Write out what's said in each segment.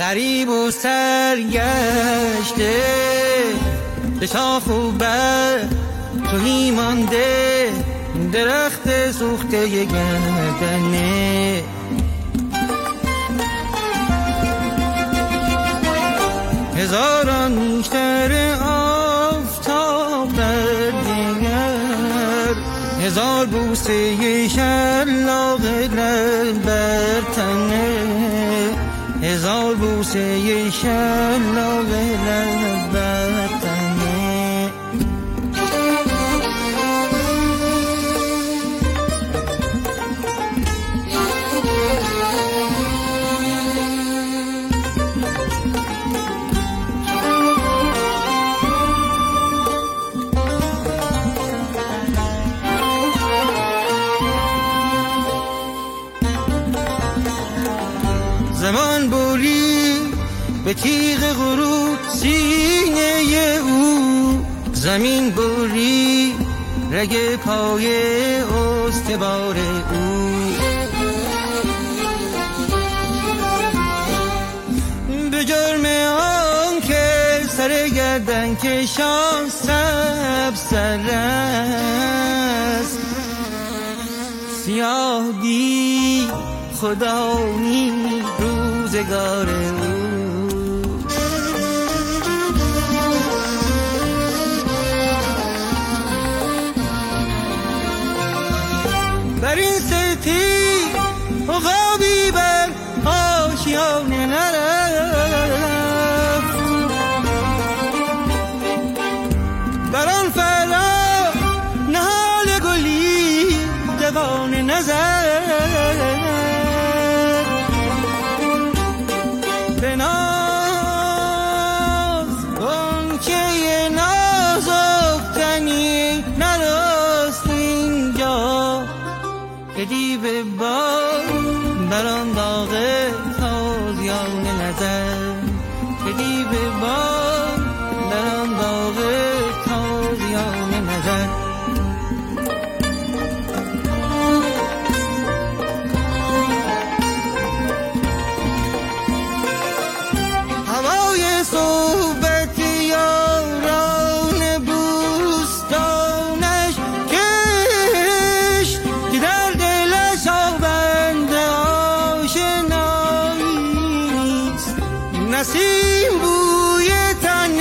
غریب و سرگشته به شاخ و بر توهی مانده درخت سوخته گردنه. هزاران نیشتر آفتاب در دیگر، هزار بوسه شلاق لب بر تنه، هزار بوسه شلاق لب بر تنه. زمان بوری به تیغ غروب سینه او، زمین بوری رگ پای استوار او. به جرم آن که سر گردن کشان سبزتر است، سیاه دی خدایی روزگار او. بر این ستی عقابی بر آشیانه نرفت، بر آن فرا نهال گلی دوان نظر. به ناز گنچه نازکتنی نرست اینجا، که دیو بار بر آن داغ تازیان نظر، که دیو بار بر آن داغ تازیان نظر. صحبت یاران بوستانش کشت که در دلش آبند آشناییست. نسیم بوی تن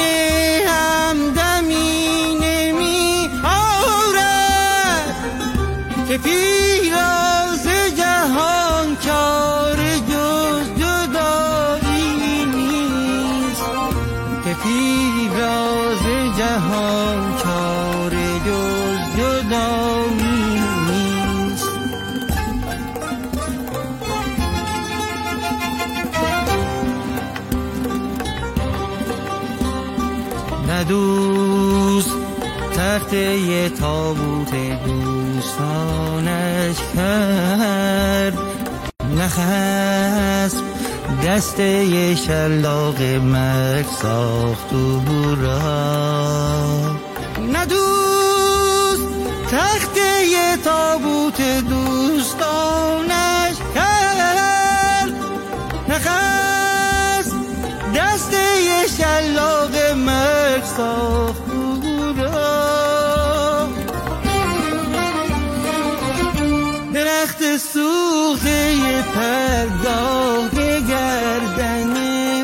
همدمی نمی آورد، که پیراز جهان کار جز جدایی نیست، که پیراز جهان کار جز جدایی نیست. نه دوست تخت یه تابوت دوستانش کرد، نه خسب دست یه شلاق مرگ ساخت او را. نه دوست تخت یه تابوت دوستانش کرد، نه خسب دست یه شلاق مرگ ساخت او را. درخت سوخته یه پرگاه گردن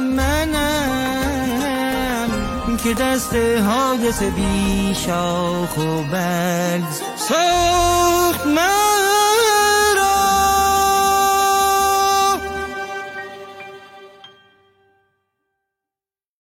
منم، که دست حادث بی شاخ و برگ ساخت من.